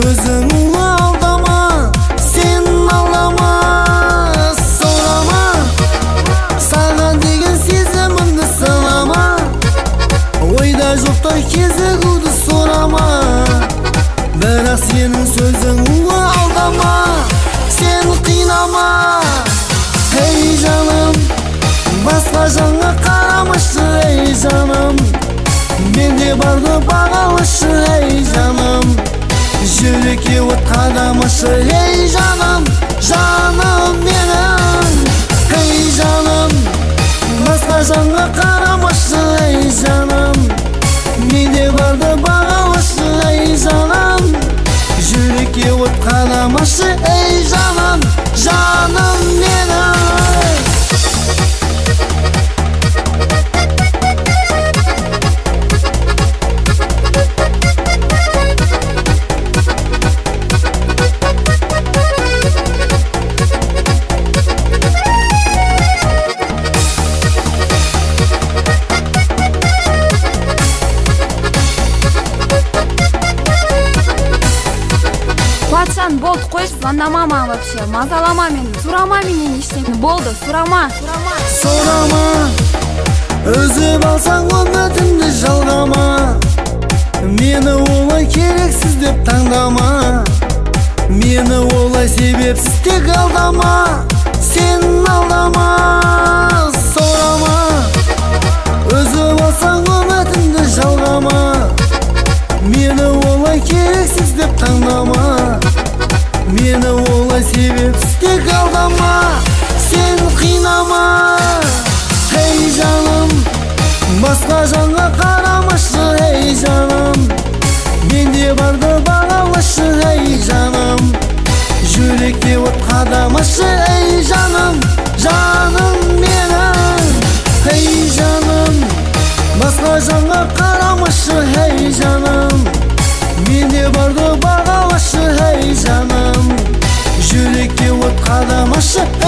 өзіңді алдама, сен алдама. Сұрама, саған деген сезімімді сынама, ойда жоқта кезігуді сұрама. Бірақ сенің сөзіңді алдама, сен қинама. Ей жаным, басқа жанға қарамашы, ей жаным, менде барды бағалашы, ей жаным, жүрекке от қадамашы, ей жаным, жаным менің. Ей жаным, басқа жанға қарамашы, ей жаным, менде барды бағалашы, ей жаным, жүрекке от қадамашы, ей жаным, жаным менің. Қуатжан, болды, қойшы, звондама маған вообще, мазалама мені, сұрама менен ештеңе, болды, сұрама. Сұрама, үзіп алсаң үмітімді жалғама, мені олай керексіз деп таңдама, мені олай себепсіз тек алдама, сен алдама. Сұрама, үзіп алсаң үмітімді жалғама, мені олай керексіз деп таңдама, мені олай себепсіз тек алдама, сен қинама. Ей жаным, басқа жанға қарамашы, ей жаным, менде барды бағалашы, ей жаным, жүрекке от қадамашы, ей жаным, жаным менің. Ей жаным, басқа жанға қарамашы, ей жаным, менде барды бағалашы, ей жаным, жүрекке от қадамашы.